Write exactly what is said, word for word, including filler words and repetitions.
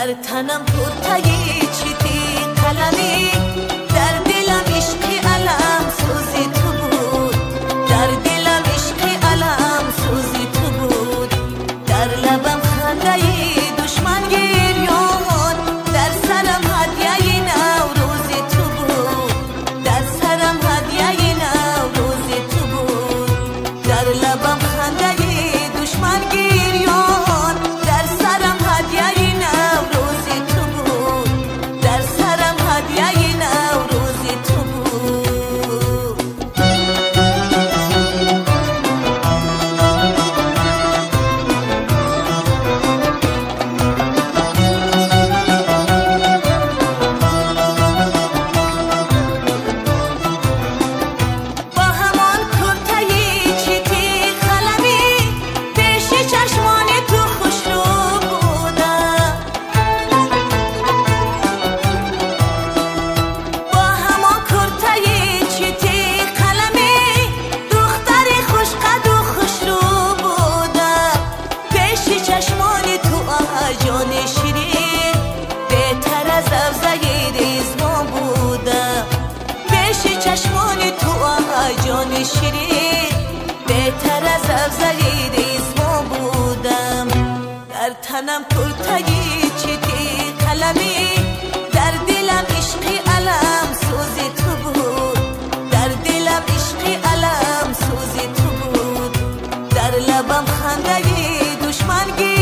در تنم پرتگی چیتی قلمی، در دلم عشقی علم سوزی تو بود، در دلم عشقی علم سوزی تو بود. در لبم خنده‌ی دشمن گریان، در سرم هدیه نوروزی تو بود، در سرم هدیه نوروزی تو بود. در لبم خنده‌ی دشمن گریان، در سرم هدیه نوروزی تو بود، در سرم هدیه نوروزی تو بود. با همان کرته‌ی چیتی قلمی، پیش چشمان تو خوشرو بودم. با همان کرته‌ی چیتی قلمی، دختری خوشقد و خوشرو بودم. پیش چشمان تو آه جان شیرین، بهتر از زوزه ریزما بودم. پیش چشمان تو آه جان شیرین، بهتر از زوزه ریزما بودم. در تنم کرتگی چیتی قلمی، در دلم عشقی علم سوزی تو بود، در دلم عشقی علم سوزی تو بود. در لبم خنده‌ی دشمن